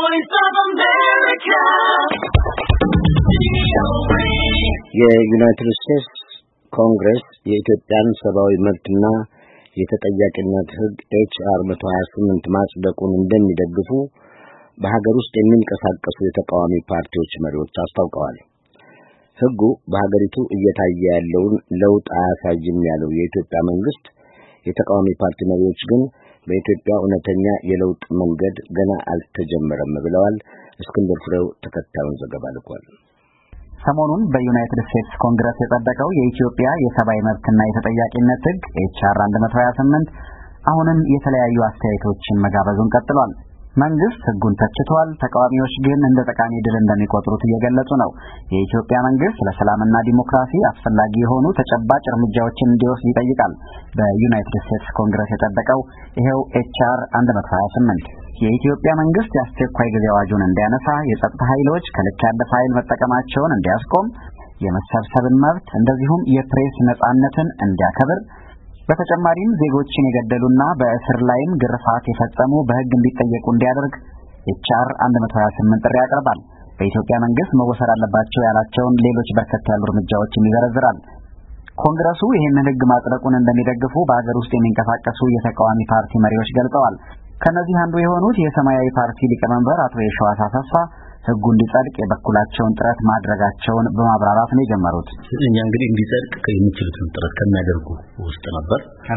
Voice of America. የዩናይትድ ስቴትስ ኮንግረስ የኢትዮጵያን ሰብአዊ መብትና የተጠያቂነት ሕግ HR 128 ማጽደቁን እንደሚደግፉ በሀገር ውስጥ የሚንቀሳቀሱ የተቃዋሚ ፓርቲዎች መሪዎች አስታውቀዋል። ሕጉ በሀገሪቱ እየታየ ያለውን ለውጥ አያሳይም ያለው የኢትዮጵያ መንግስት፣ የተቃዋሚ ፓርቲ መሪዎች ግን በኢትዮጵያ እውነተኛ የለውጥ መንገድ ገና አልተጀመረም ብለዋል። እስክንድር ፍሬው ተከታዩን ዘገባ ልኳል። ሰሞኑን በዩናይትድ ስቴትስ ኮንግረስ የጸደቀው የኢትዮጵያ የሰብአዊ መብትና የተጠያቂነት ሕግ HR 128 አሁንም የተለያዩ አስተያየቶችን መጋበዙን ቀጥሏል። መንግስት ሕጉን ተችቷል። ተቃዋሚዎች ግን እንደ ጠቃሚ ድል እንደሚቆጥሩት እየገለጹ ነው። የኢትዮጵያ መንግስት ለሰላምና ዲሞክራሲ አስፈላጊ የሆኑ ተጨባጭ እርምጃዎችን እንዲወስድ ይጠይቃል። በዩናይትድ ስቴትስ ኮንግረስ የጸደቀው ይሄው HR 128 የኢትዮጵያ መንግስት የአስቸኳይ ጊዜ አዋጁን እንዲያነሳ፣ የጸጥታ ኃይሎች ከልክ ያለፈ ኃይል መጠቀማቸውን እንዲያስቆም፣ የመሰብሰብን መብት እንደዚሁም የፕሬስ ነጻነትን እንዲያከብር፣ በተጨማሪም ዜጎችን የገደሉና በእስር ላይም ግርፋት የፈጸሙ በሕግ እንዲጠየቁ እንዲያደርግ HR 128 ጥሪ ያቀርባል። በኢትዮጵያ መንግስት መወሰድ አለባቸው ያላቸውን ሌሎች በርከት ያሉ እርምጃዎችን ይዘረዝራል። ኮንግረሱ ይህንን ሕግ ማጽደቁን እንደሚደግፉ በሀገር ውስጥ የሚንቀሳቀሱ የተቃዋሚ ፓርቲ መሪዎች ገልጸዋል። ከነዚህ አንዱ የሆኑት የሰማያዊ ፓርቲ ሊቀመንበር አቶ የሸዋስ አሰፋ ሕጉ እንዲጸድቅ የበኩላቸውን ጥረት ማድረጋቸውን በማብራራት ነው የጀመሩት። እኛ እንግዲህ እንዲጸድቅ የሚችሉትን ጥረት ከሚያደርጉ ውስጥ ነበር።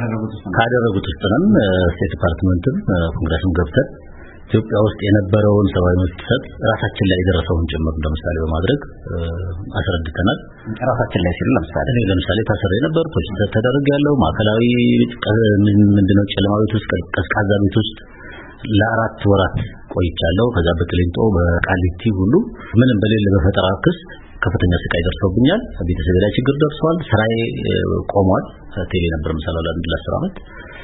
ካደረጉት ውስጥ ነን። ስቴት ዲፓርትመንትም ኮንግረስም ገብተን ኢትዮጵያ ውስጥ የነበረውን ሰብአዊ መብት ጥሰት ራሳችን ላይ የደረሰውን ጭምር ለምሳሌ በማድረግ አስረድተናል። ራሳችን ላይ ሲሉ ለምሳሌ ታስሬ ነበር፣ ፖሊስ ተደረገ፣ ማዕከላዊ ምንድነው ጨለማ ቤት ውስጥ ቀዝቃዛ ቤት ውስጥ ለአራት ወራት ቆይቻለሁ። ከዛ በክሊንጦ በቃሊቲ ሁሉ ምንም በሌለ በፈጠራ ክስ ከፍተኛ ስቃይ ደርሶብኛል። ቤተሰቤ ላይ ችግር ደርሷል። ስራዬ ቆሟል። ቴሌ ነበር መሰላል ለ10 ዓመት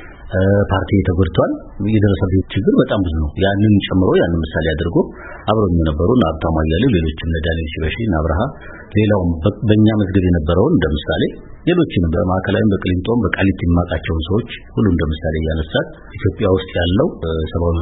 ፓርቲ ተጎድቷል። የደረሰብኝ ችግር በጣም ብዙ ነው። ያንን ጨምሮ ያንን ምሳሌ አድርጎ አብረው የነበሩ ሀብታሙ አያሌው፣ ሌሎችም ዳንኤል ሽበሺ፣ አብርሃ፣ ሌላውም በእኛ መዝገብ የነበረውን እንደምሳሌ ሌሎችንም በማዕከላዊም በቅሊንጦም በቃሊቲ የማውቃቸውን ሰዎች ሁሉ እንደምሳሌ ያነሳት ኢትዮጵያ ውስጥ ያለው ሰብአዊ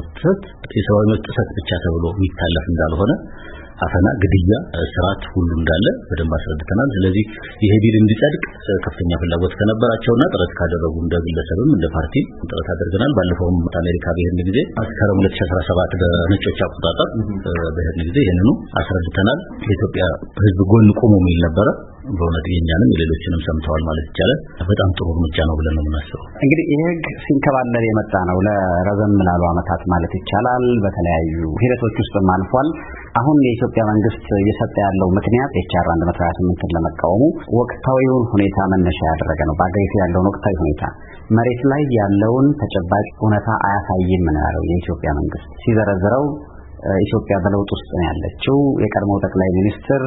መብት ጥሰት ብቻ ተብሎ የሚታለፍ እንዳልሆነ አፈና፣ ግድያ፣ ስርዓት ሁሉ እንዳለ በደንብ አስረድተናል። ስለዚህ ይሄ ቢል እንዲጸድቅ ከፍተኛ ፍላጎት ከነበራቸውና ጥረት ካደረጉ እንደ ግለሰብም እንደ ፓርቲ ጥረት አድርገናል። ባለፈውም አሜሪካ በሄድን ጊዜ መስከረም 2017 በነጮች አቆጣጠር በሄድን ጊዜ ይሄንኑ አስረድተናል። የኢትዮጵያ ሕዝብ ጎን ቆሞ የሚል ነበረ። በእውነት የኛንም የሌሎችንም ሰምተዋል ማለት ይቻላል። በጣም ጥሩ እርምጃ ነው ብለን ነው የምናስበው። እንግዲህ ይሄ ሕግ ሲንከባለል የመጣ ነው ለረዘም ላሉ ዓመታት ማለት ይቻላል። በተለያዩ ሂደቶች ውስጥም አልፏል። አሁን የኢትዮጵያ መንግስት እየሰጠ ያለው ምክንያት HR 128ን ለመቃወሙ ወቅታዊውን ሁኔታ መነሻ ያደረገ ነው። በአገሪቱ ያለውን ወቅታዊ ሁኔታ መሬት ላይ ያለውን ተጨባጭ እውነታ አያሳይም ነው ያለው የኢትዮጵያ መንግስት። ሲዘረዝረው ኢትዮጵያ በለውጥ ውስጥ ነው ያለችው። የቀድሞው ጠቅላይ ሚኒስትር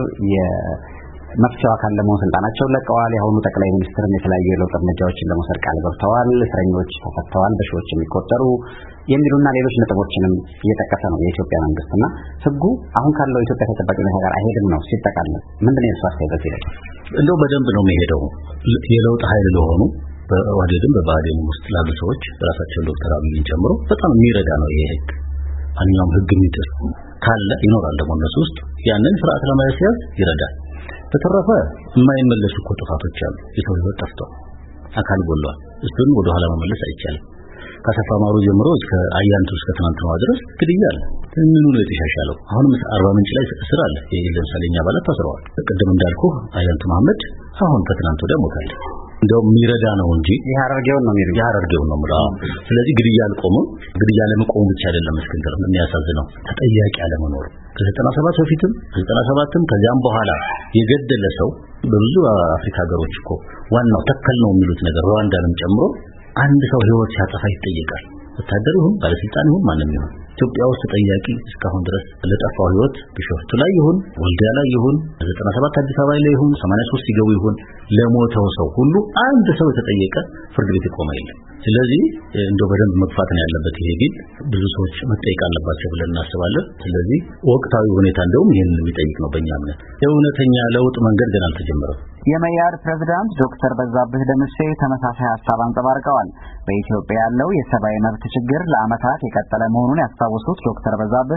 መፍቻው አካል ለመሆን ስልጣናቸውን ለቀዋል። የአሁኑ ጠቅላይ ሚኒስትርም የተለያዩ የለውጥ እርምጃዎችን ለመውሰድ ቃል ገብተዋል። እስረኞች ተፈተዋል፣ በሺዎች የሚቆጠሩ የሚሉና ሌሎች ነጥቦችንም እየጠቀሰ ነው የኢትዮጵያ መንግስትና ሕጉ አሁን ካለው ኢትዮጵያ ተጨባጭ ሁኔታ ጋር አይሄድም ነው ሲጠቃለል። ምንድነው የእሱ አስተያየት ይላል? እንደው በደንብ ነው የሚሄደው። የለውጥ ኃይል ለሆኑ በኦህዴድም በብአዴንም ውስጥ ላሉ ሰዎች ራሳቸውን ዶክተር አብይን ጨምሮ በጣም የሚረዳ ነው ይሄ ሕግ። ማንኛውም ሕግ የሚጥስ ካለ ይኖራል ደግሞ እነሱ ውስጥ ያንን ስርዓት ለማስያዝ ይረዳል። በተረፈ የማይመለሱ እኮ ጥፋቶች አሉ። የሰው ሕይወት ጠፍቷል፣ አካል ጎሏል። እሱን ወደ ኋላ መመለስ አይቻልም። ከአሰፋ ማሩ ጀምሮ እስከ አያንቱ እስከ ትናንትናው ድረስ ግድያ አለ። ምኑ ነው የተሻሻለው? አሁንም አርባ ምንጭ ላይ እስር አለ። ለምሳሌ እኛ አባላት ታስረዋል። ቅድም እንዳልኩ አያንቱ መሐመድ አሁን ከትናንት ወዲያ ሞታል። እንደው የሚረዳ ነው እንጂ የሐረርጌውን ነው የሚረዳ የሐረርጌውን ነው ማለት ነው። ስለዚህ ግድያ አልቆመም። ግድያ ለመቆም ብቻ አይደለም እስክንድር የሚያሳዝነው ተጠያቂ አለመኖር። ከ97 በፊትም ከ97ም ከዚያም በኋላ የገደለ ሰው በብዙ አፍሪካ ሀገሮች እኮ ዋናው ተከል ነው የሚሉት ነገር ሩዋንዳንም ጨምሮ አንድ ሰው ህይወት ሲያጠፋ ይጠየቃል። ወታደር ይሁን ባለስልጣን ይሁን ማንም ይሁን ኢትዮጵያ ውስጥ ተጠያቂ እስካሁን ድረስ ለጠፋው ህይወት ቢሾፍቱ ላይ ይሁን ወልዲያ ላይ ይሁን 97 አዲስ አበባ ላይ ይሁን 83 ሲገቡ ይሁን ለሞተው ሰው ሁሉ አንድ ሰው የተጠየቀ ፍርድ ቤት ቆመ የለም። ስለዚህ እንደው በደንብ መግፋት ነው ያለበት። ይሄ ግን ብዙ ሰዎች መጠየቅ አለባቸው ብለን እናስባለን። ስለዚህ ወቅታዊ ሁኔታ እንደውም ይሄንን የሚጠይቅ ነው በእኛ እምነት። የእውነተኛ ለውጥ መንገድ ገና አልተጀመረም። የመያድ ፕሬዝዳንት ዶክተር በዛብህ ደምሴ ተመሳሳይ ሐሳብ አንጸባርቀዋል። በኢትዮጵያ ያለው የሰብአዊ መብት ችግር ለዓመታት የቀጠለ መሆኑን ያስታወሱት ዶክተር በዛብህ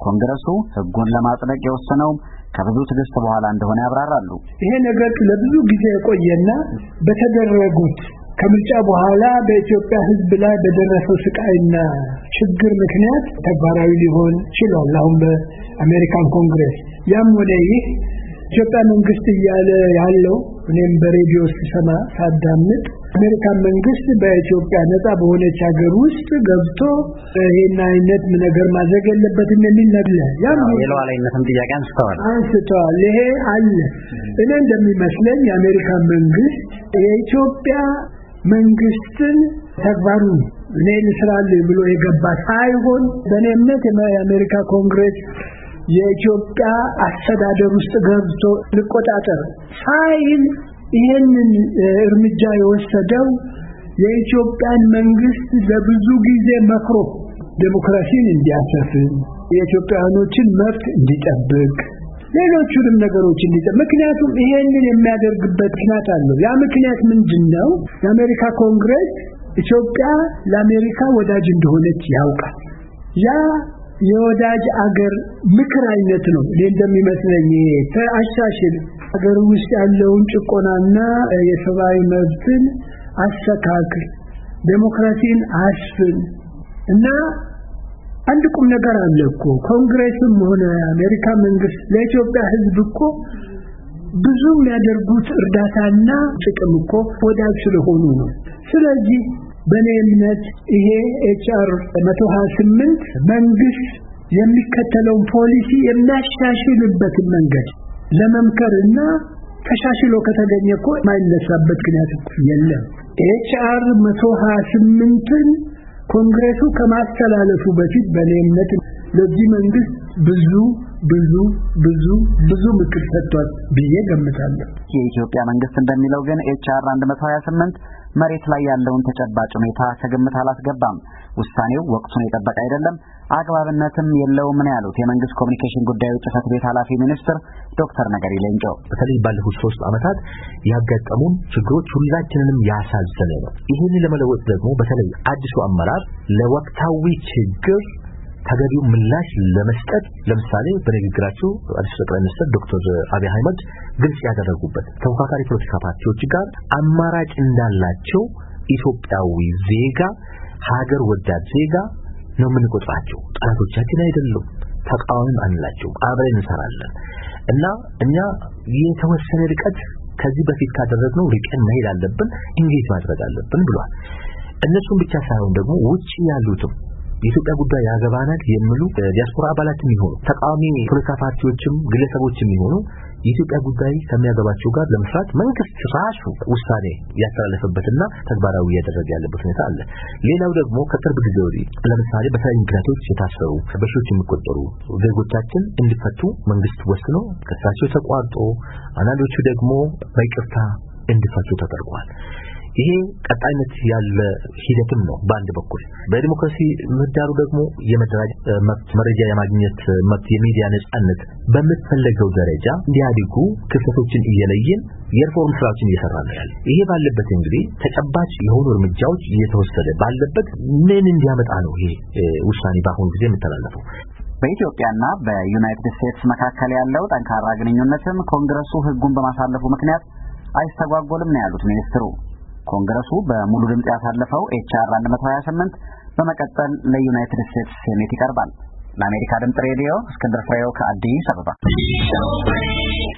ኮንግረሱ ሕጉን ለማጽደቅ የወሰነው ከብዙ ትግስት በኋላ እንደሆነ ያብራራሉ። ይሄ ነገር ለብዙ ጊዜ የቆየና በተደረጉት ከምርጫ በኋላ በኢትዮጵያ ሕዝብ ላይ በደረሰው ስቃይና ችግር ምክንያት ተግባራዊ ሊሆን ችሏል። አሁን በአሜሪካን ኮንግረስ ያም ሆነ ይህ ኢትዮጵያ መንግስት እያለ ያለው እኔም በሬዲዮ ስሰማ ሳዳምጥ አሜሪካን መንግስት በኢትዮጵያ ነፃ በሆነች ሀገር ውስጥ ገብቶ ይሄን አይነት ነገር ማድረግ የለበትም የሚል ነገር ያም የሉዓላዊነትን ጥያቄ አንስተዋል። ይሄ አለ። እኔ እንደሚመስለኝ የአሜሪካን መንግስት የኢትዮጵያ መንግስትን ተግባሩን እኔ ልስራለሁ ብሎ የገባ ሳይሆን በእኔ እምነት የአሜሪካ ኮንግረስ የኢትዮጵያ አስተዳደር ውስጥ ገብቶ ልቆጣጠር ሳይል ይሄንን እርምጃ የወሰደው የኢትዮጵያን መንግስት ለብዙ ጊዜ መክሮ ዴሞክራሲን እንዲያሰፍን የኢትዮጵያኖችን መብት እንዲጠብቅ ሌሎችንም ነገሮች እንዲጠብቅ ምክንያቱም ይሄንን የሚያደርግበት ምክንያት አለው። ያ ምክንያት ምንድነው? የአሜሪካ ኮንግረስ ኢትዮጵያ ለአሜሪካ ወዳጅ እንደሆነች ያውቃል። ያ የወዳጅ አገር ምክር አይነት ነው። እንደሚመስለኝ ተአሻሽል አገር ውስጥ ያለውን ጭቆናና የሰብአዊ መብትን አስተካክል፣ ዴሞክራሲን አስፍን እና አንድ ቁም ነገር አለ እኮ ኮንግረስም ሆነ አሜሪካ መንግስት ለኢትዮጵያ ሕዝብ እኮ ብዙ የሚያደርጉት እርዳታና ጥቅም እኮ ወዳጅ ስለሆኑ ነው። ስለዚህ በእኔ እምነት ይሄ HR 128 መንግስት የሚከተለውን ፖሊሲ የሚያሻሽልበትን መንገድ ለመምከርና ተሻሽሎ ከተገኘ እኮ የማይነሳበት ምክንያት የለም። HR 128ን ኮንግረሱ ከማስተላለፉ በፊት በእኔ እምነት ለዚህ መንግስት ብዙ ምክር ሰጥቷል ብዬ ገምታለሁ። የኢትዮጵያ መንግስት እንደሚለው ግን HR 128 መሬት ላይ ያለውን ተጨባጭ ሁኔታ ከግምት አላስገባም። ውሳኔው ወቅቱን የጠበቀ አይደለም፣ አግባብነትም የለውም ነው ያሉት የመንግስት ኮሚኒኬሽን ጉዳዮች ጽሕፈት ቤት ኃላፊ ሚኒስትር ዶክተር ነገሪ ሌንጮ። በተለይ ባለፉት 3 ዓመታት ያጋጠሙን ችግሮች ሁላችንንም ያሳዘነ ነው። ይህን ለመለወጥ ደግሞ በተለይ አዲሱ አመራር ለወቅታዊ ችግር ተገቢው ምላሽ ለመስጠት ለምሳሌ በንግግራቸው አዲስ ጠቅላይ ሚኒስትር ዶክተር አብይ አህመድ ግልጽ ያደረጉበት ተፎካካሪ ፖለቲካ ፓርቲዎች ጋር አማራጭ እንዳላቸው ኢትዮጵያዊ ዜጋ ሀገር ወዳድ ዜጋ ነው የምንቆጥራቸው። ጠላቶቻችን አይደሉም፣ ተቃዋሚም አንላቸው፣ አብረን እንሰራለን እና እኛ የተወሰነ ርቀት ከዚህ በፊት ካደረግነው ርቀን መሄድ አለብን፣ ኢንጌጅ ማድረግ አለብን ብሏል። እነሱም ብቻ ሳይሆን ደግሞ ውጪ ያሉትም የኢትዮጵያ ጉዳይ ያገባናል የሚሉ ዲያስፖራ አባላትም ይሆኑ ተቃዋሚ ፖለቲካ ፓርቲዎችም ግለሰቦችም ይሆኑ የኢትዮጵያ ጉዳይ ከሚያገባቸው ጋር ለመስራት መንግስት ራሱ ውሳኔ ያስተላለፈበትና ተግባራዊ ያደረገ ያለበት ሁኔታ አለ። ሌላው ደግሞ ከቅርብ ጊዜ ወዲህ ለምሳሌ በተለያዩ ምክንያቶች የታሰሩ በሺዎች የሚቆጠሩ ዜጎቻችን እንዲፈቱ መንግስት ወስኖ ክሳቸው ተቋርጦ አንዳንዶቹ ደግሞ በይቅርታ እንዲፈቱ ተደርጓል። ይሄ ቀጣይነት ያለ ሂደትም ነው። በአንድ በኩል በዲሞክራሲ ምህዳሩ ደግሞ የመደራጀት መብት፣ መረጃ የማግኘት መብት፣ የሚዲያ ነጻነት በመፈለገው ደረጃ እንዲያድጉ ክፍተቶችን እየለየን የሪፎርም ስራዎችን እየሰራን ነው ያለ። ይሄ ባለበት እንግዲህ ተጨባጭ የሆኑ እርምጃዎች እየተወሰደ ባለበት ምን እንዲያመጣ ነው ይሄ ውሳኔ በአሁኑ ጊዜ የሚተላለፈው? በኢትዮጵያና በዩናይትድ ስቴትስ መካከል ያለው ጠንካራ ግንኙነትም ኮንግረሱ ሕጉን በማሳለፉ ምክንያት አይስተጓጎልም ነው ያሉት ሚኒስትሩ። ኮንግረሱ በሙሉ ድምጽ ያሳለፈው HR 128 በመቀጠል ለዩናይትድ ስቴትስ ሴኔት ይቀርባል። ለአሜሪካ ድምጽ ሬዲዮ እስክንድር ፍሬው ከአዲስ አበባ